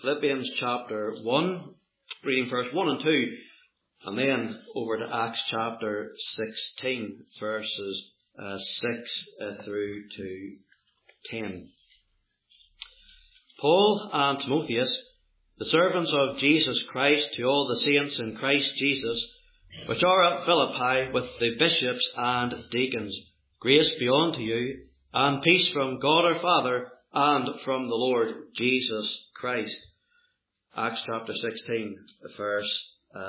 Philippians chapter 1, reading verse 1 and 2, and then over to Acts chapter 16, verses 6 through to 10. Paul and Timotheus, the servants of Jesus Christ, to all the saints in Christ Jesus, which are at Philippi, with the bishops and deacons, grace be unto you, and peace from God our Father, and from the Lord Jesus Christ. Acts chapter 16, verse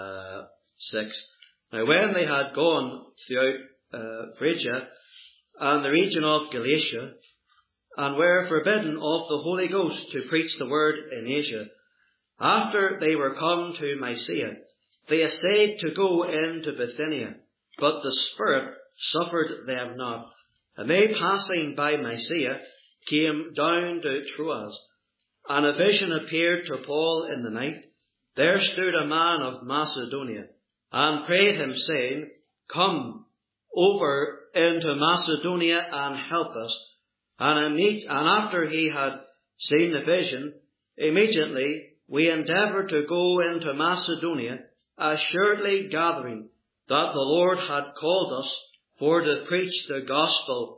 6. Now when they had gone throughout Phrygia and the region of Galatia, and were forbidden of the Holy Ghost to preach the word in Asia, after they were come to Mysia, they essayed to go into Bithynia, but the Spirit suffered them not. And they, passing by Mysia, came down to Troas. And a vision appeared to Paul in the night. There stood a man of Macedonia, and prayed him, saying, Come over into Macedonia and help us. And after he had seen the vision, immediately we endeavoured to go into Macedonia, assuredly gathering that the Lord had called us for to preach the gospel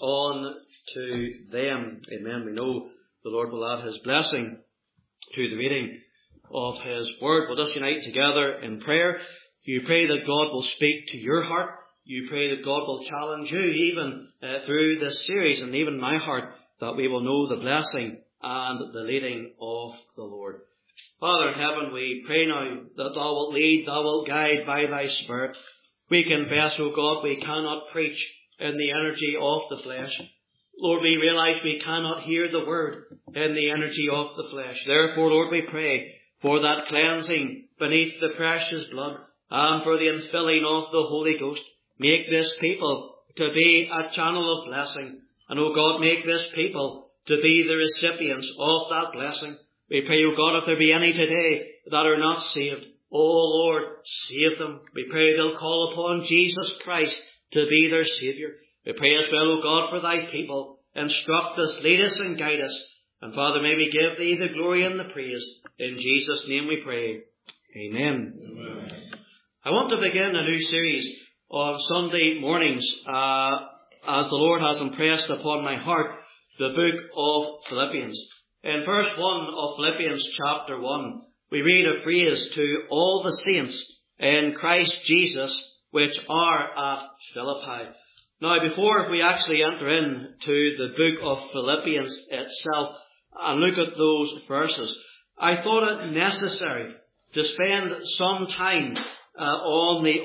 unto them. Amen. We know the Lord will add his blessing to the reading of his word. Let us unite together in prayer. You pray that God will speak to your heart. You pray that God will challenge you even through this series, and even my heart, that we will know the blessing and the leading of the Lord. Father in heaven, we pray now that thou wilt lead, thou wilt guide by thy Spirit. We confess, O God, we cannot preach in the energy of the flesh. Lord, we realize we cannot hear the word in the energy of the flesh. Therefore, Lord, we pray for that cleansing beneath the precious blood, and for the infilling of the Holy Ghost. Make this people to be a channel of blessing. And, O God, make this people to be the recipients of that blessing. We pray, O God, if there be any today that are not saved, O Lord, save them. We pray they'll call upon Jesus Christ to be their Saviour. We pray as well, O God, for thy people. Instruct us, lead us and guide us. And Father, may we give thee the glory and the praise. In Jesus' name we pray. Amen. Amen. I want to begin a new series on Sunday mornings, as the Lord has impressed upon my heart the book of Philippians. In verse 1 of Philippians chapter 1, we read a phrase, to all the saints in Christ Jesus, which are at Philippi. Now, before we actually enter into the book of Philippians itself and look at those verses, I thought it necessary to spend some time on the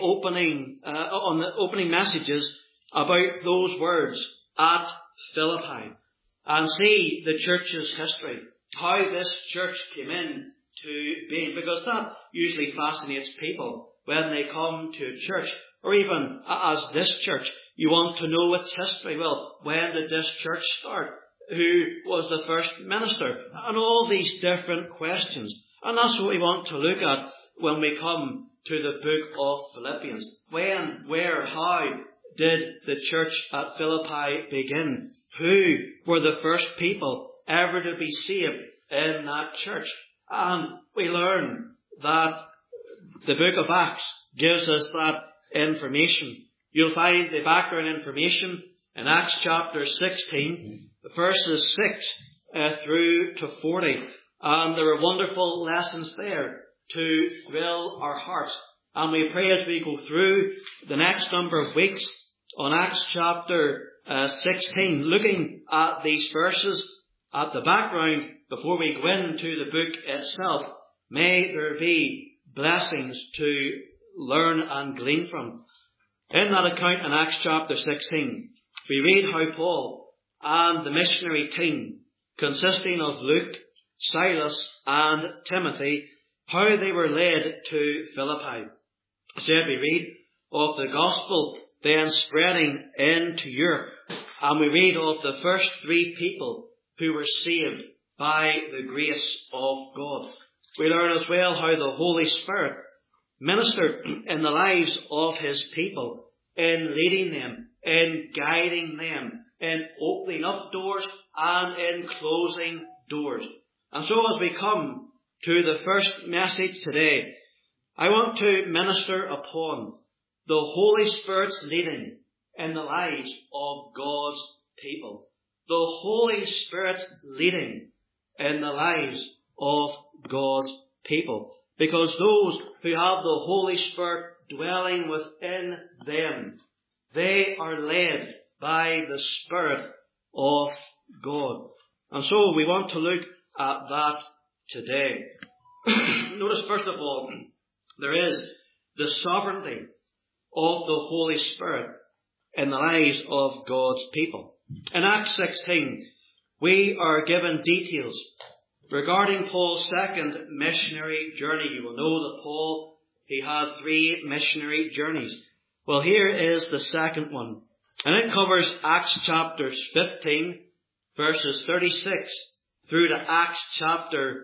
opening messages about those words, at Philippi, and see the church's history, how this church came in to being, because that usually fascinates people when they come to a church, or even as this church, you want to know its history. Well, when did this church start? Who was the first minister? And all these different questions. And that's what we want to look at when we come to the book of Philippians. When, where, how did the church at Philippi begin? Who were the first people ever to be saved in that church? And we learn that the book of Acts gives us that information. You'll find the background information in Acts chapter 16, verses 6 through to 40. And there are wonderful lessons there to thrill our hearts. And we pray as we go through the next number of weeks on Acts chapter 16, looking at these verses, at the background, before we go into the book itself, may there be blessings to learn and glean from. In that account in Acts chapter 16, we read how Paul and the missionary team, consisting of Luke, Silas and Timothy, how they were led to Philippi. Instead, we read of the gospel then spreading into Europe, and we read of the first 3 people who were saved by the grace of God. We learn as well how the Holy Spirit ministered in the lives of his people, in leading them, in guiding them, in opening up doors and in closing doors. And so as we come to the first message today, I want to minister upon the Holy Spirit's leading in the lives of God's people. The Holy Spirit's leading in the lives of God's people. Because those who have the Holy Spirit dwelling within them, they are led by the Spirit of God. And so we want to look at that today. Notice first of all, there is the sovereignty of the Holy Spirit in the lives of God's people. In Acts 16, we are given details regarding Paul's second missionary journey. You will know that Paul, he had 3 missionary journeys. Well, here is the second one. And it covers Acts chapter 15, verses 36 through to Acts chapter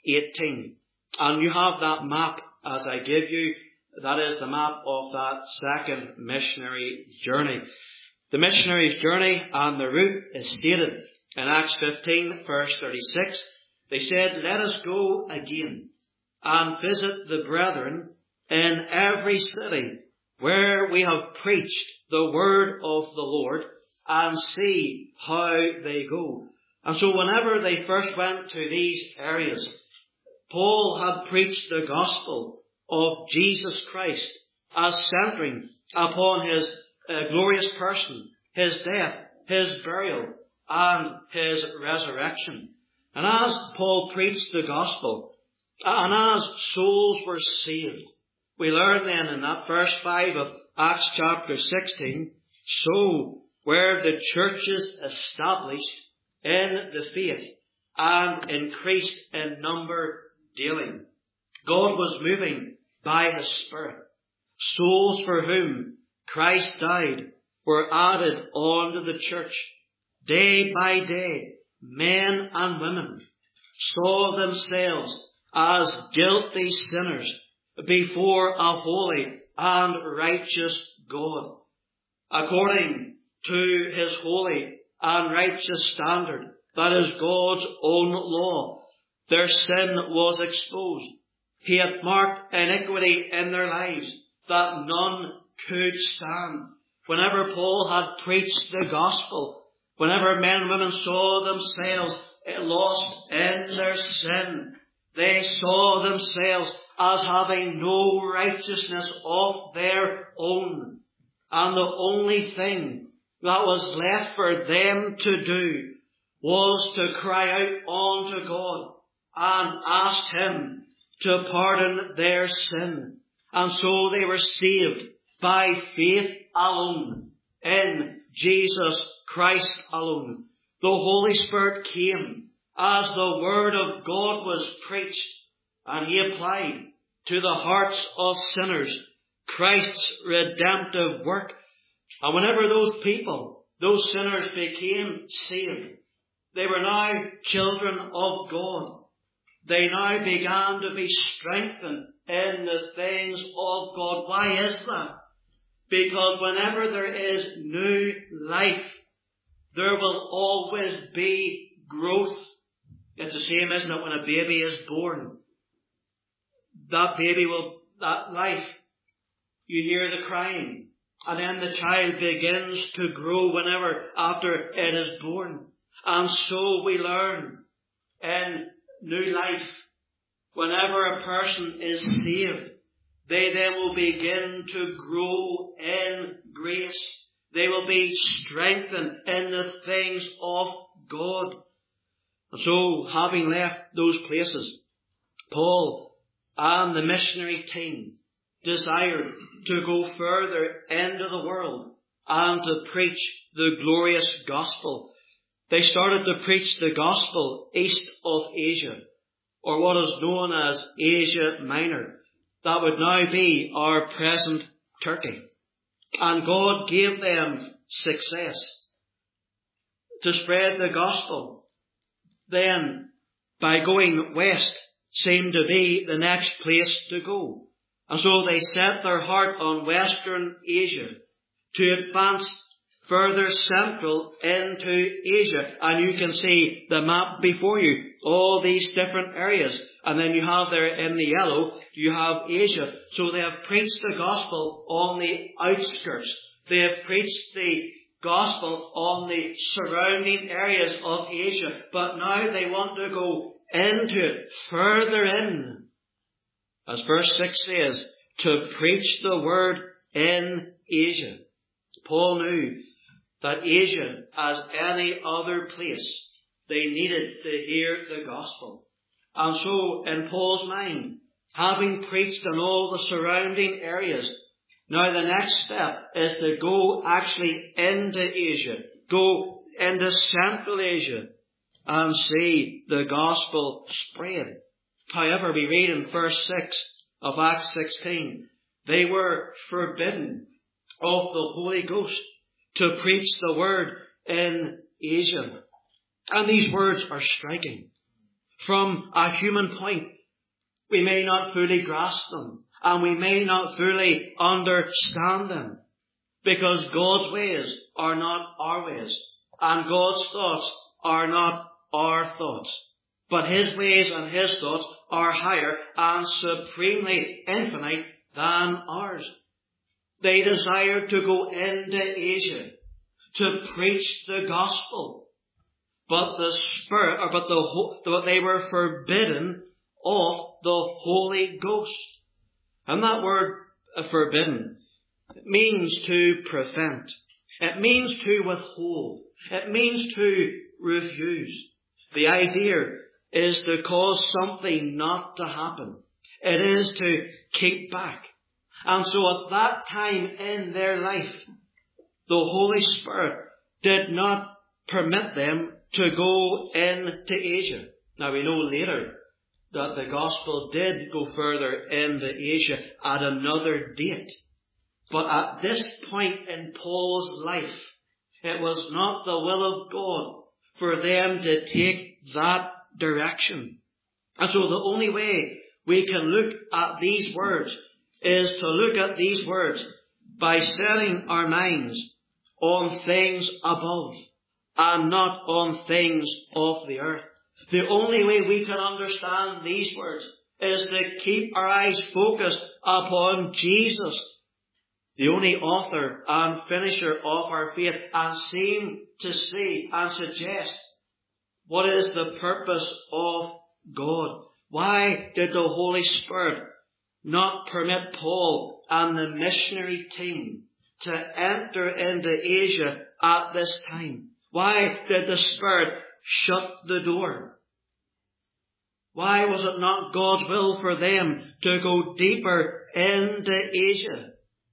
18. And you have that map as I give you. That is the map of that second missionary journey. The missionary's journey and the route is stated in Acts 15, verse 36. They said, "Let us go again and visit the brethren in every city where we have preached the word of the Lord and see how they go." And so whenever they first went to these areas, Paul had preached the gospel of Jesus Christ as centering upon his glorious person, his death, his burial, and his resurrection. And as Paul preached the gospel, and as souls were saved, we learn then in that verse 5 of Acts chapter 16, so were the churches established in the faith and increased in number daily. God was moving by His Spirit. Souls for whom Christ died were added onto the church. Day by day, men and women saw themselves as guilty sinners before a holy and righteous God. According to His holy and righteous standard, that is God's own law, their sin was exposed. He had marked iniquity in their lives that none could stand. Whenever Paul had preached the gospel, whenever men and women saw themselves lost in their sin, they saw themselves as having no righteousness of their own. And the only thing that was left for them to do was to cry out unto God and ask Him to pardon their sin. And so they were saved by faith alone, in Jesus Christ alone. The Holy Spirit came as the Word of God was preached, and He applied to the hearts of sinners Christ's redemptive work. And whenever those people, those sinners became saved, they were now children of God. They now began to be strengthened in the things of God. Why is that? Because whenever there is new life, there will always be growth. It's the same, isn't it, when a baby is born? That life, you hear the crying, and then the child begins to grow whenever after it is born. And so we learn in new life, whenever a person is saved, they then will begin to grow in grace. They will be strengthened in the things of God. And so, having left those places, Paul and the missionary team desired to go further into the world and to preach the glorious gospel. They started to preach the gospel east of Asia, or what is known as Asia Minor. That would now be our present Turkey. And God gave them success to spread the gospel. Then, by going west, seemed to be the next place to go. And so they set their heart on Western Asia to advance further central into Asia. And you can see the map before you, all these different areas. And then you have there in the yellow, you have Asia. So they have preached the gospel on the outskirts. They have preached the gospel on the surrounding areas of Asia. But now they want to go into it, further in. As verse 6 says, to preach the word in Asia. Paul knew that Asia, as any other place, they needed to hear the gospel. And so, in Paul's mind, having preached in all the surrounding areas, now the next step is to go actually into Asia, go into Central Asia, and see the gospel spread. However, we read in verse 6 of Acts 16, they were forbidden of the Holy Ghost to preach the word in Asia. And these words are striking. From a human point, we may not fully grasp them, and we may not fully understand them, because God's ways are not our ways, and God's thoughts are not our thoughts. But His ways and His thoughts are higher and supremely infinite than ours. They desired to go into Asia to preach the gospel, but they were forbidden of the Holy Ghost. And that word forbidden means to prevent. It means to withhold. It means to refuse. The idea is to cause something not to happen. It is to keep back. And so at that time in their life, the Holy Spirit did not permit them to go into Asia. Now we know later that the gospel did go further into Asia at another date. But at this point in Paul's life, it was not the will of God for them to take that direction. And so the only way we can look at these words is to look at these words by setting our minds on things above and not on things of the earth. The only way we can understand these words is to keep our eyes focused upon Jesus, the only author and finisher of our faith, and seem to see and suggest what is the purpose of God. Why did the Holy Spirit not permit Paul and the missionary team to enter into Asia at this time? Why did the Spirit shut the door? Why was it not God's will for them to go deeper into Asia?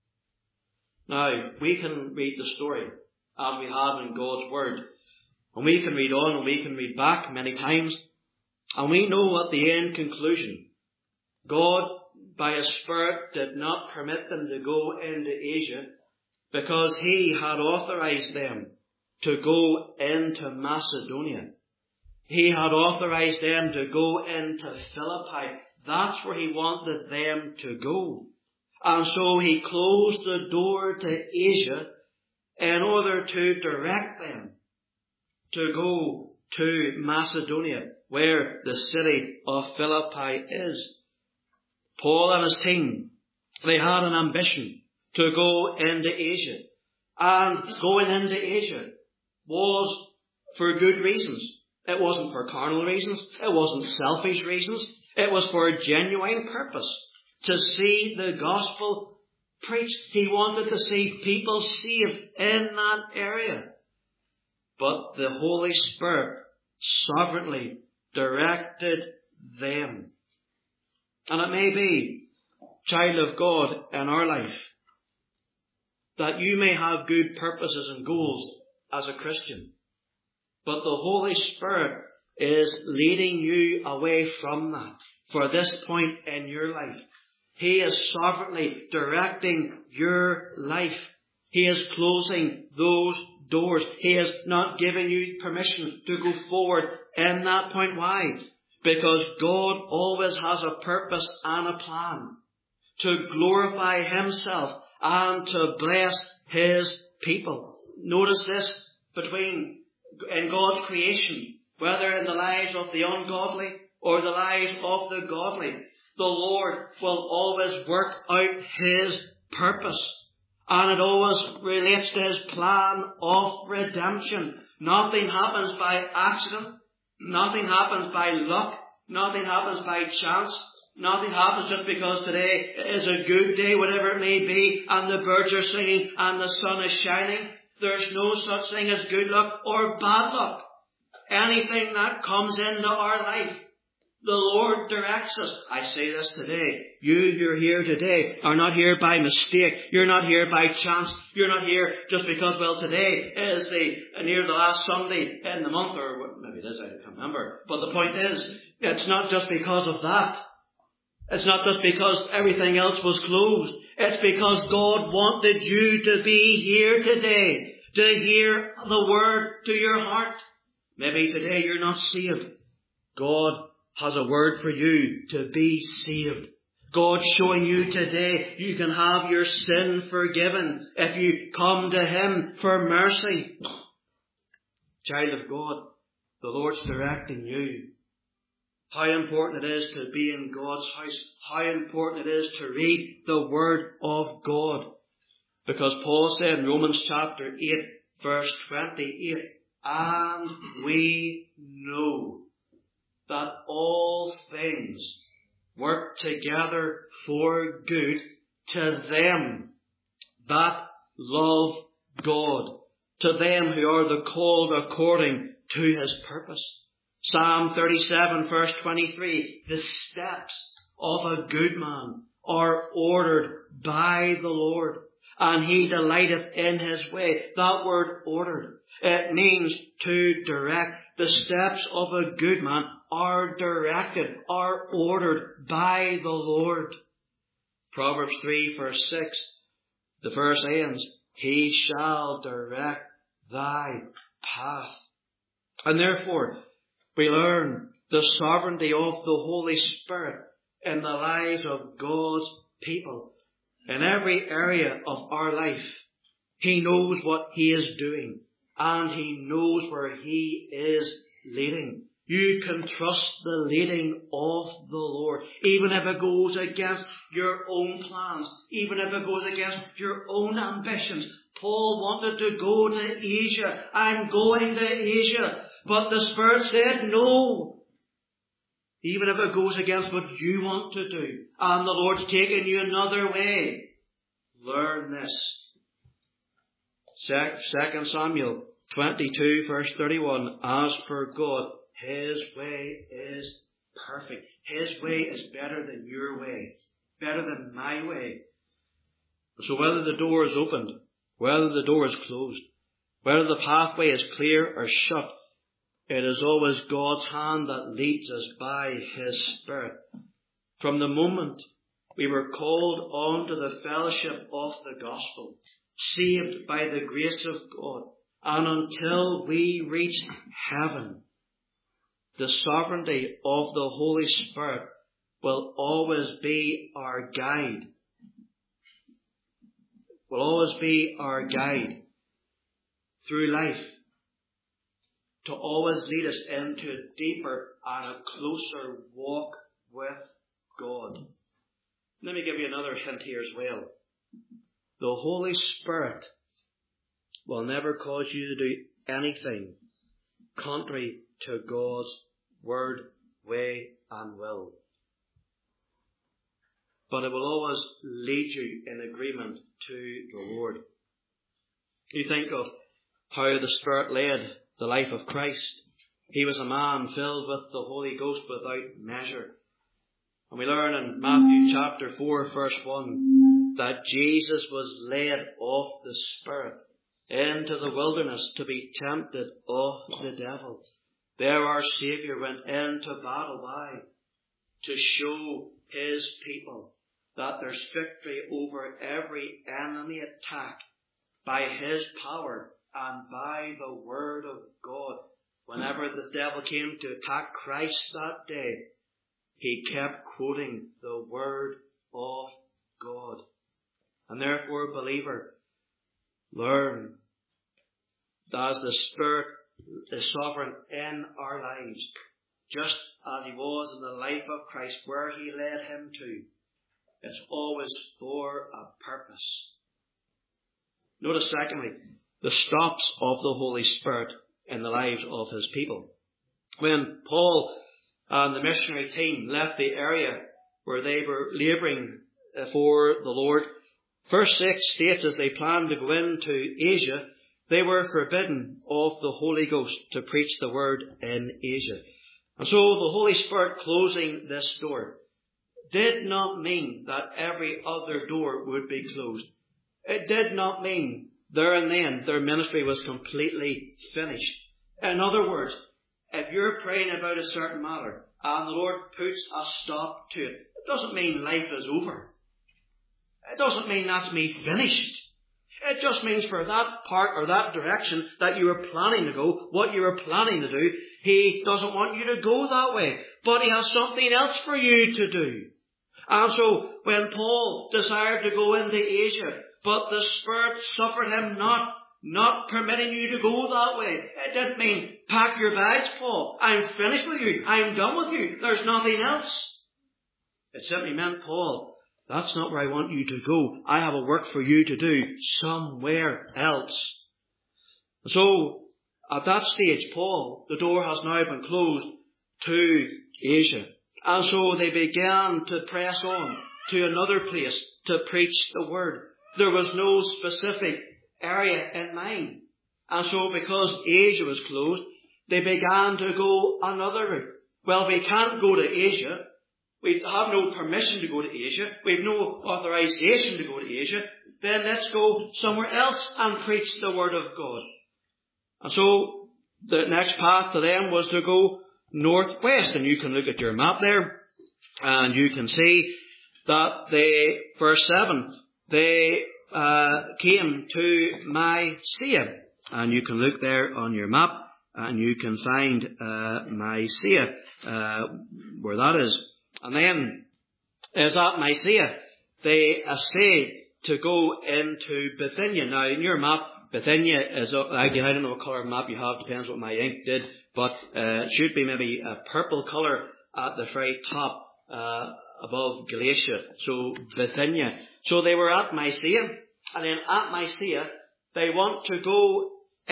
Now, we can read the story as we have in God's Word. And we can read on and we can read back many times. And we know at the end conclusion, God, by His Spirit, did not permit them to go into Asia because He had authorized them to go into Macedonia. He had authorized them to go into Philippi. That's where He wanted them to go. And so He closed the door to Asia in order to direct them to go to Macedonia, where the city of Philippi is. Paul and his team, they had an ambition to go into Asia. And going into Asia was for good reasons. It wasn't for carnal reasons. It wasn't selfish reasons. It was for a genuine purpose, to see the gospel preached. He wanted to see people saved in that area. But the Holy Spirit sovereignly directed them. And it may be, child of God, in our life, that you may have good purposes and goals as a Christian, but the Holy Spirit is leading you away from that for this point in your life. He is sovereignly directing your life. He is closing those doors. He is not giving you permission to go forward in that point. Why? Because God always has a purpose and a plan to glorify Himself and to bless His people. notice this in God's creation, whether in the lives of the ungodly or the lives of the godly, the Lord will always work out His purpose. And it always relates to His plan of redemption. Nothing happens by accident. Nothing happens by luck. Nothing happens by chance. Nothing happens just because today is a good day, whatever it may be, and the birds are singing and the sun is shining. There's no such thing as good luck or bad luck. Anything that comes into our life, the Lord directs us. I say this today. You who are here today are not here by mistake. You're not here by chance. You're not here just because, well, today is near the last Sunday in the month, or maybe it is, I can't remember. But the point is, it's not just because of that. It's not just because everything else was closed. It's because God wanted you to be here today, to hear the word to your heart. Maybe today you're not saved. God has a word for you to be saved. God's showing you today you can have your sin forgiven if you come to Him for mercy. Child of God, the Lord's directing you. How important it is to be in God's house. How important it is to read the Word of God. Because Paul said in Romans chapter 8, verse 28, and we know that all things work together for good to them that love God, to them who are the called according to His purpose. Psalm 37 verse 23, the steps of a good man are ordered by the Lord, and He delighteth in His way. That word ordered, it means to direct. The steps of a good man are directed, are ordered by the Lord. Proverbs 3 verse 6, the verse ends, He shall direct thy path. And therefore, we learn the sovereignty of the Holy Spirit in the lives of God's people. In every area of our life, He knows what He is doing, and He knows where He is leading. You can trust the leading of the Lord, even if it goes against your own plans, even if it goes against your own ambitions. Paul wanted to go to Asia. I'm going to Asia. But the Spirit said no. Even if it goes against what you want to do, and the Lord's taking you another way, learn this. 2 Samuel 22 verse 31, as for God, His way is perfect. His way is better than your way, better than my way. So whether the door is opened, whether the door is closed, whether the pathway is clear or shut, it is always God's hand that leads us by His Spirit. From the moment we were called on to the fellowship of the gospel, saved by the grace of God, and until we reach heaven, the sovereignty of the Holy Spirit will always be our guide. Will always be our guide through life, to always lead us into a deeper and a closer walk with God. Let me give you another hint here as well. The Holy Spirit will never cause you to do anything contrary to God's word, way and will. But it will always lead you in agreement to the Lord. You think of how the Spirit led the life of Christ. He was a man filled with the Holy Ghost without measure. And we learn in Matthew chapter 4 verse 1 that Jesus was led of the Spirit into the wilderness to be tempted of the devil. There our Saviour went into battle. Why? To show His people that there's victory over every enemy attack by His power and by the Word of God. Whenever the devil came to attack Christ that day, he kept quoting the Word of God. And therefore, believer, learn as the Spirit is sovereign in our lives, just as He was in the life of Christ, where He led Him to, it's always for a purpose. Notice, secondly, the stops of the Holy Spirit in the lives of His people. When Paul and the missionary team left the area where they were labouring for the Lord, verse 6 states as they planned to go into Asia, they were forbidden of the Holy Ghost to preach the word in Asia. And so the Holy Spirit closing this door did not mean that every other door would be closed. It did not mean there and then their ministry was completely finished. In other words, if you're praying about a certain matter and the Lord puts a stop to it, it doesn't mean life is over. It doesn't mean that's me finished. It just means for that part or that direction that you were planning to go, what you were planning to do, He doesn't want you to go that way. But He has something else for you to do. And so when Paul desired to go into Asia, but the Spirit suffered him not permitting you to go that way, it didn't mean, pack your bags, Paul. I'm finished with you. I'm done with you. There's nothing else. It simply meant, Paul, that's not where I want you to go. I have a work for you to do somewhere else. So, at that stage, Paul, the door has now been closed to Asia. And so they began to press on to another place to preach the word. There was no specific area in mind. And so because Asia was closed, they began to go another route. Well, we can't go to Asia. We have no permission to go to Asia. We have no authorization to go to Asia. Then let's go somewhere else and preach the word of God. And so the next path to them was to go northwest. And you can look at your map there and you can see that verse 7, they came to Mysia. And you can look there on your map and you can find Mysia, where that is. And then, as at Mysia, they essayed to go into Bithynia. Now, in your map, Bithynia is, again, I don't know what colour map you have, depends what my ink did, but it should be maybe a purple colour at the very top, above Galatia. So, Bithynia. So they were at Mysia, and then at Mysia, they want to go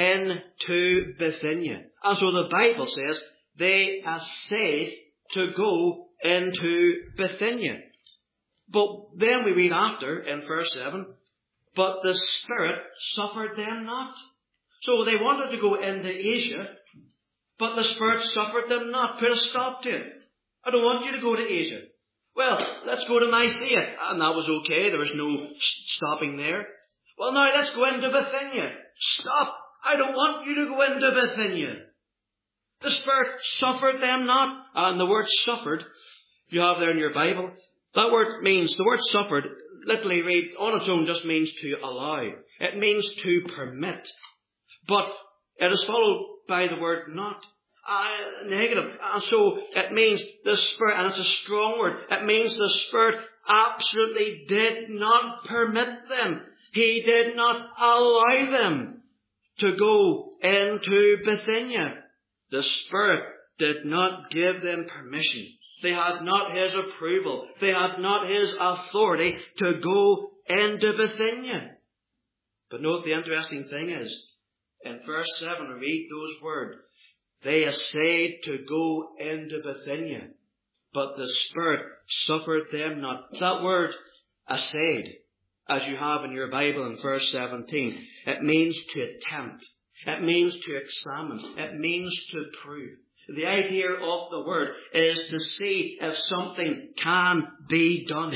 into Bithynia. And so the Bible says they essayed to go into Bithynia. But then we read after in verse 7, but the Spirit suffered them not. So they wanted to go into Asia, but the Spirit suffered them not. Put a stop to it. I don't want you to go to Asia. Well, let's go to Mysia. And that was okay. There was no stopping there. Well, now let's go into Bithynia. Stop. I don't want you to go into Bithynia. The Spirit suffered them not. And the word suffered, you have there in your Bible, that word means, the word suffered, literally read on its own, just means to allow. It means to permit. But it is followed by the word not. Negative. And so it means the Spirit, and it's a strong word, it means the Spirit absolutely did not permit them. He did not allow them to go into Bithynia. The Spirit did not give them permission. They had not His approval. They had not His authority to go into Bithynia. But note the interesting thing is, in verse 7, read those words. They essayed to go into Bithynia, but the Spirit suffered them not. That word, essayed, as you have in your Bible in verse 17, it means to attempt. It means to examine. It means to prove. The idea of the word is to see if something can be done.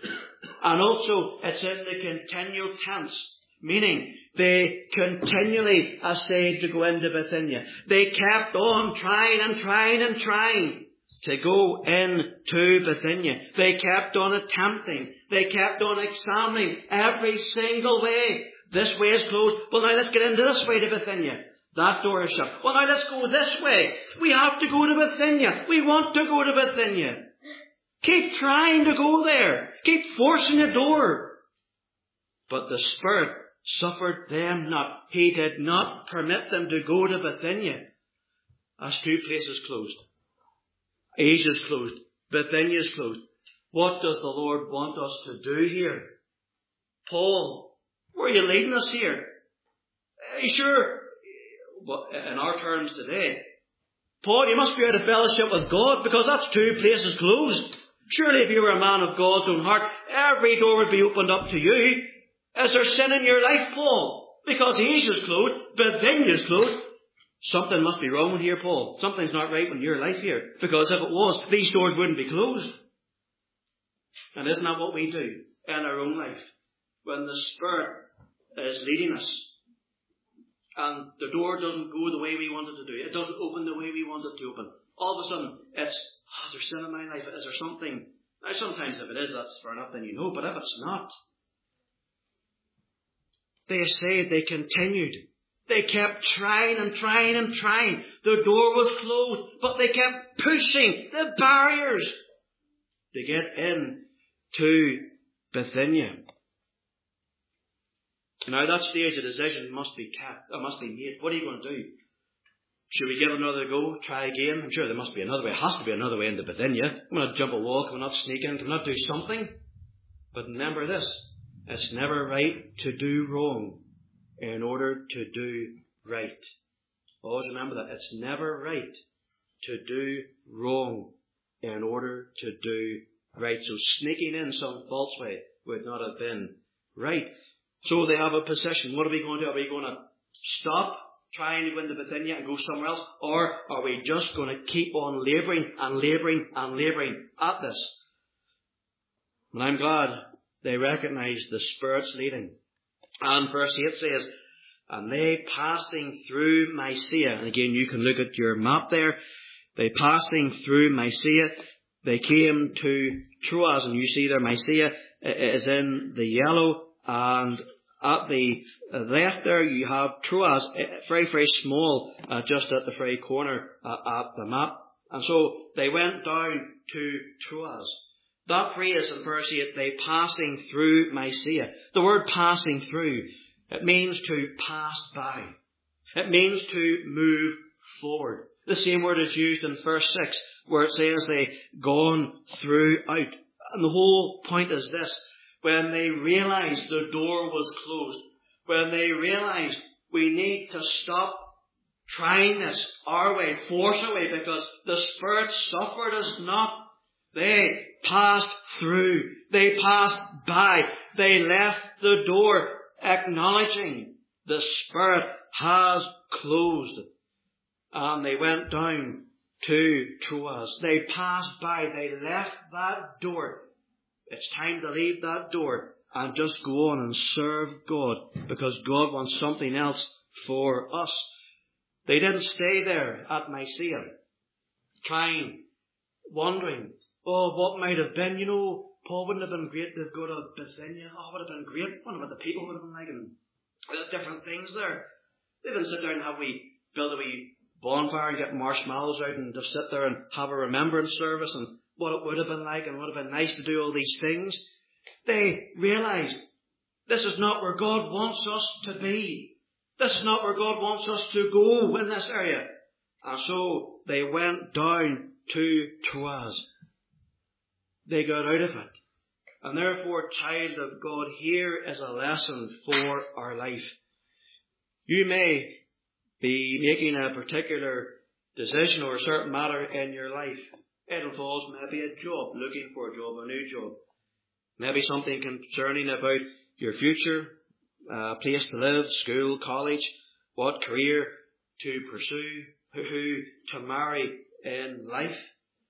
And also, it's in the continual tense, meaning they continually essayed to go into Bithynia. They kept on trying and trying and trying to go into Bithynia. They kept on attempting. They kept on examining every single way. This way is closed. Well, now let's get into this way to Bithynia. That door is shut. Well, now let's go this way. We have to go to Bithynia. We want to go to Bithynia. Keep trying to go there. Keep forcing the door. But the Spirit suffered them not. He did not permit them to go to Bithynia. That's two places closed. Asia's closed. Bithynia's closed. What does the Lord want us to do here? Paul, where are you leading us here? Sure, in our terms today, Paul, you must be out of fellowship with God because that's two places closed. Surely if you were a man of God's own heart, every door would be opened up to you. Is there sin in your life, Paul? Because Asia's closed, Bithynia's closed. Something must be wrong with here, Paul. Something's not right with your life here. Because if it was, these doors wouldn't be closed. And isn't that what we do in our own life? When the Spirit is leading us, and the door doesn't go the way we want it to do, it doesn't open the way we want it to open, all of a sudden it's, there's sin in my life, is there something? Now sometimes if it is, that's fair enough, then you know, but if it's not, they say they continued. They kept trying and trying and trying. The door was closed, but they kept pushing the barriers to get in to Bithynia. Now that stage of decision must be made. What are you going to do? Should we give it another go? Try again? I'm sure there must be another way. It has to be another way into Bithynia. I'm going to jump a wall. Can we not sneak in? Can we not do something? But remember this. It's never right to do wrong in order to do right. Always remember that. It's never right to do wrong in order to do right. So sneaking in some false way would not have been right. So they have a position. What are we going to do? Are we going to stop trying to go into Bithynia and go somewhere else? Or are we just going to keep on labouring and labouring and labouring at this? And I'm glad they recognise the Spirit's leading. And verse 8 says, and they passing through Mysia, and again you can look at your map there, they passing through Mysia, they came to Troas, and you see there Mysia is in the yellow, and at the left there you have Troas, very, very small, just at the very corner at the map. And so they went down to Troas. That phrase in verse 8, they passing through Mysia. The word passing through, it means to pass by. It means to move forward. The same word is used in verse 6, where it says they gone through out. And the whole point is this. When they realized the door was closed, when they realized we need to stop trying this our way, force our way, because the Spirit suffered us not, they passed through, they passed by, they left the door acknowledging the Spirit has closed. And they went down to Troas. They passed by, they left that door. It's time to leave that door and just go on and serve God, because God wants something else for us. They didn't stay there at Mysia, trying, wondering, what might have been. Paul wouldn't have been great to go to Bithynia. It would have been great. What about the people would have been like, and different things there. They didn't sit down and build a wee bonfire and get marshmallows out and just sit there and have a remembrance service and what it would have been like, and it would have been nice to do all these things. They realized this is not where God wants us to be. This is not where God wants us to go in this area. And so they went down to Troas. They got out of it. And therefore, child of God, here is a lesson for our life. You may be making a particular decision or a certain matter in your life. It involves maybe a job, looking for a job, a new job. Maybe something concerning about your future, place to live, school, college, what career to pursue, who to marry in life.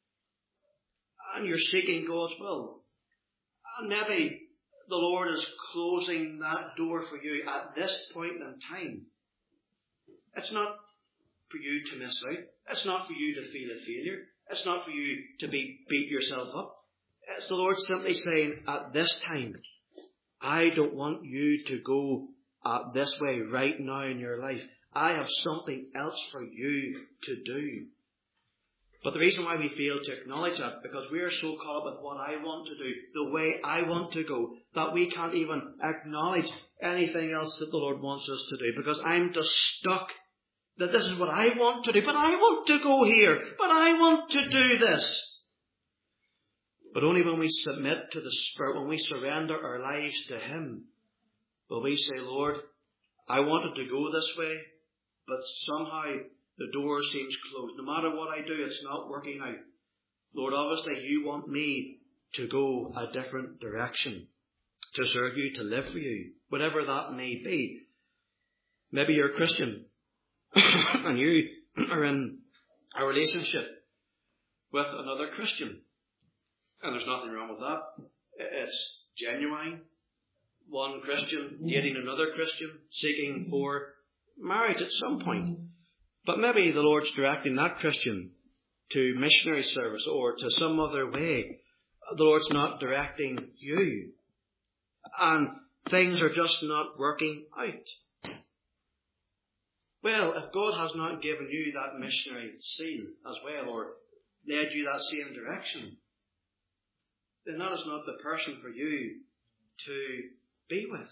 And you're seeking God's will. And maybe the Lord is closing that door for you at this point in time. It's not for you to miss out. It's not for you to feel a failure. It's not for you to beat yourself up. It's the Lord simply saying, at this time, I don't want you to go this way right now in your life. I have something else for you to do. But the reason why we fail to acknowledge that, because we are so caught up with what I want to do, the way I want to go, that we can't even acknowledge anything else that the Lord wants us to do, because I'm just stuck that this is what I want to do, but I want to go here, but I want to do this. But only when we submit to the Spirit, when we surrender our lives to Him, will we say, Lord, I wanted to go this way, but somehow the door seems closed. No matter what I do, it's not working out. Lord, obviously you want me to go a different direction, to serve you, to live for you, whatever that may be. Maybe you're a Christian and you are in a relationship with another Christian. And there's nothing wrong with that. It's genuine. One Christian dating another Christian, seeking for marriage at some point. But maybe the Lord's directing that Christian to missionary service or to some other way. The Lord's not directing you. And things are just not working out. Well, if God has not given you that missionary seal as well, or led you that same direction, then that is not the person for you to be with.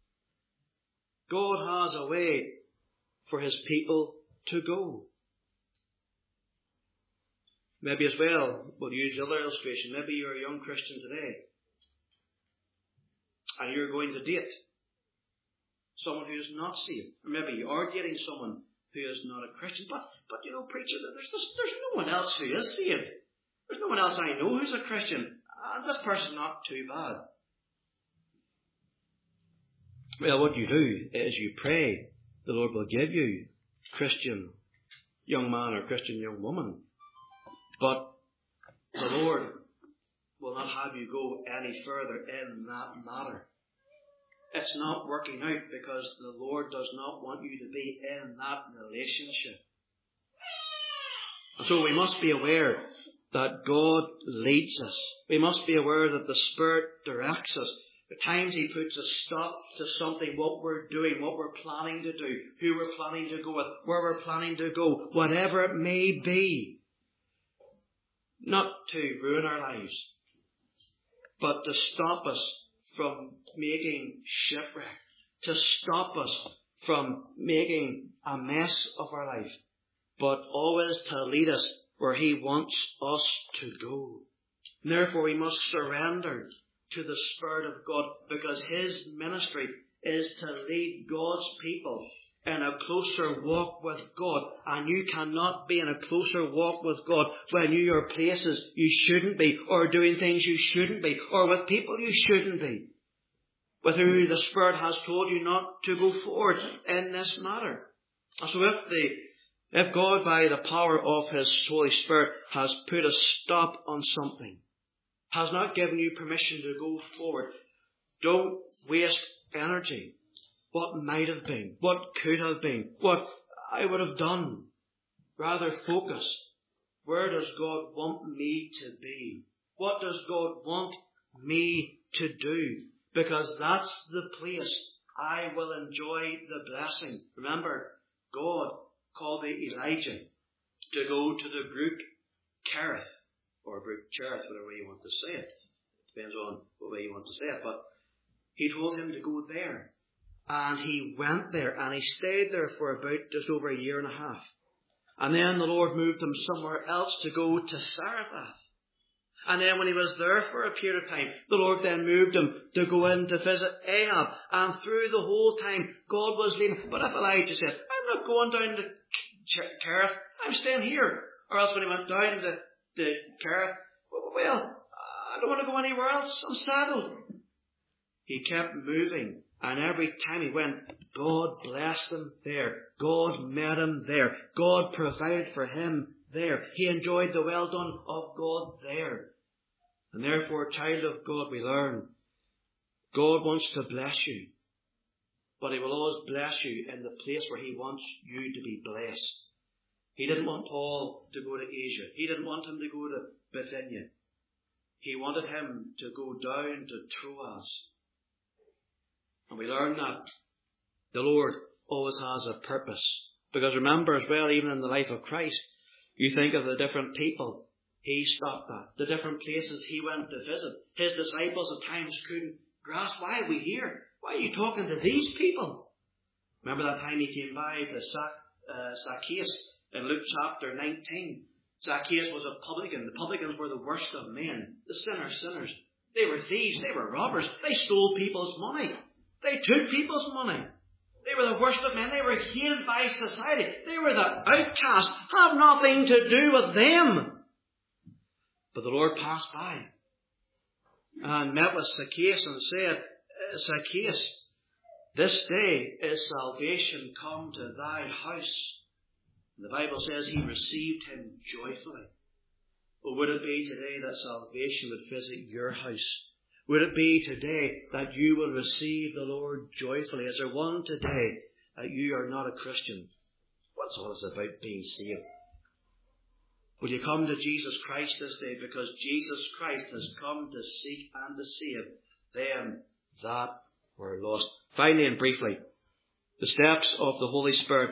God has a way for His people to go. Maybe as well, we'll use the other illustration. Maybe you're a young Christian today and you're going to date someone who is not saved. Or maybe you are dating someone who is not a Christian. But you know, preacher, there's no one else who is saved. There's no one else I know who's a Christian. And this person's not too bad. Well, what you do is you pray the Lord will give you Christian young man or Christian young woman. But the Lord will not have you go any further in that matter. It's not working out because the Lord does not want you to be in that relationship. So we must be aware that God leads us. We must be aware that the Spirit directs us. At times He puts a stop to something, what we're doing, what we're planning to do, who we're planning to go with, where we're planning to go, whatever it may be. Not to ruin our lives, but to stop us from making shipwreck, to stop us from making a mess of our life, but always to lead us where He wants us to go. And therefore we must surrender to the Spirit of God, because His ministry is to lead God's people in a closer walk with God. And you cannot be in a closer walk with God when you are places you shouldn't be, or doing things you shouldn't be, or with people you shouldn't be, with who the Spirit has told you not to go forward in this matter. So if God, by the power of His Holy Spirit, has put a stop on something, has not given you permission to go forward, don't waste energy. What might have been, what could have been, what I would have done. Rather focus. Where does God want me to be? What does God want me to do? Because that's the place I will enjoy the blessing. Remember, God called Elijah to go to the brook Kerith, or brook Cherith, whatever way you want to say it. Depends on what way you want to say it. But He told him to go there. And he went there, and he stayed there for about just over a year and a half. And then the Lord moved him somewhere else to go to Zarephath. And then when he was there for a period of time, the Lord then moved him to go in to visit Ahab. And through the whole time, God was leading. But if Elijah said, I'm not going down to Kerith, I'm staying here. Or else when he went down to Kerith, well, I don't want to go anywhere else. I'm settled. He kept moving. And every time he went, God blessed him there. God met him there. God provided for him there. He enjoyed the well done of God there. And therefore, child of God, we learn God wants to bless you. But He will always bless you in the place where He wants you to be blessed. He didn't want Paul to go to Asia. He didn't want him to go to Bithynia. He wanted him to go down to Troas. And we learn that the Lord always has a purpose. Because remember as well, even in the life of Christ, You think of the different people he stopped at, the different places he went to visit. His disciples at times couldn't grasp, why are we here? Why are you talking to these people? Remember that time he came by to Zacchaeus in Luke chapter 19. Zacchaeus was a publican. The publicans were the worst of men, the sinners. They were thieves, they were robbers. They stole people's money. They took people's money. They were the worst of men. They were hated by society. They were the outcast. Have nothing to do with them. But the Lord passed by and met with Zacchaeus and said, Zacchaeus, this day is salvation come to thy house. And the Bible says he received him joyfully. Well, would it be today that salvation would visit your house? Would it be today that you will receive the Lord joyfully? Is there one today that you are not a Christian? What's all this about being saved? Will you come to Jesus Christ this day, because Jesus Christ has come to seek and to save them that were lost. Finally and briefly, the steps of the Holy Spirit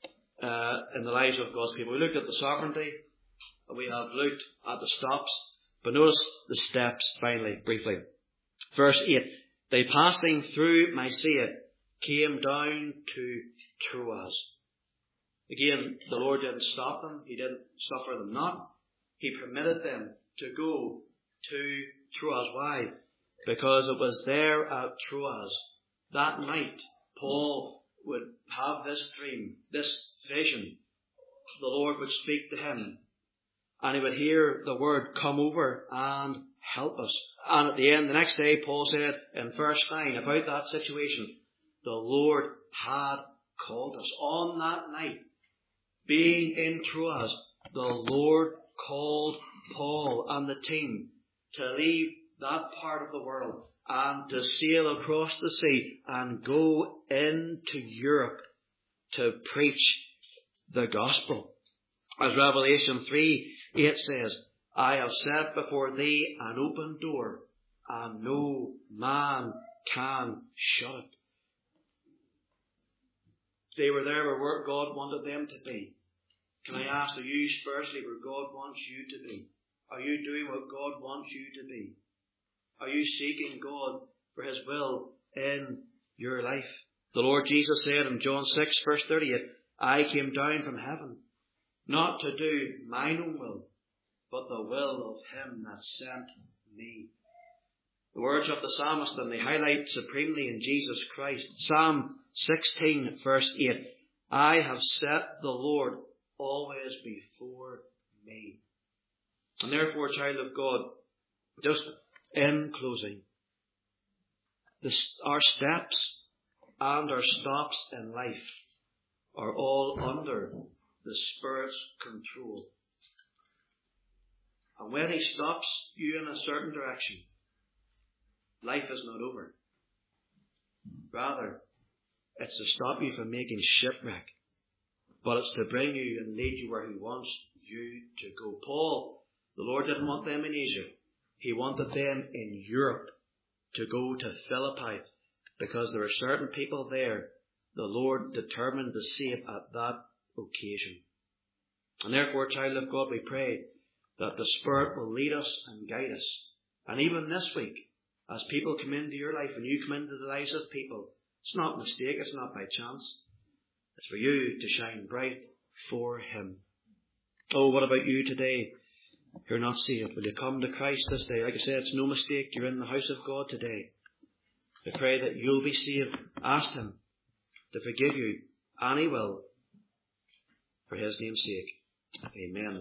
in the lives of God's people. We looked at the sovereignty, and we have looked at the stops, but notice the steps finally, briefly. Verse 8, they passing through Mysia came down to Troas. Again, the Lord didn't stop them. He didn't suffer them not. He permitted them to go to Troas. Why? Because it was there at Troas that night Paul would have this dream, this vision. The Lord would speak to him, and he would hear the word, come over and help us. And at the end, the next day, Paul said in verse 9 about that situation, the Lord had called us. On that night, being in Troas, the Lord called Paul and the team to leave that part of the world and to sail across the sea and go into Europe to preach the gospel. As Revelation 3:8 says, I have set before thee an open door, and no man can shut it. They were there where God wanted them to be. Can I ask, are you spiritually where God wants you to be? Are you doing what God wants you to be? Are you seeking God for His will in your life? The Lord Jesus said in John 6 verse 38, I came down from heaven, not to do mine own will, but the will of Him that sent me. The words of the psalmist, and they highlight supremely in Jesus Christ. Psalm 16 verse 8, I have set the Lord always before me. And therefore, child of God, just in closing, our steps and our stops in life are all under the Spirit's control. And when He stops you in a certain direction, life is not over. Rather, it's to stop you from making shipwreck. But it's to bring you and lead you where He wants you to go. Paul, the Lord didn't want them in Asia. He wanted them in Europe to go to Philippi, because there were certain people there the Lord determined to save at that occasion. And therefore, child of God, we pray that the Spirit will lead us and guide us. And even this week, as people come into your life and you come into the lives of people, it's not a mistake, it's not by chance. It's for you to shine bright for Him. Oh, what about you today? You're not saved. Will you come to Christ this day? Like I said, it's no mistake. You're in the house of God today. I pray that you'll be saved. Ask Him to forgive you, and He will, for His name's sake. Amen.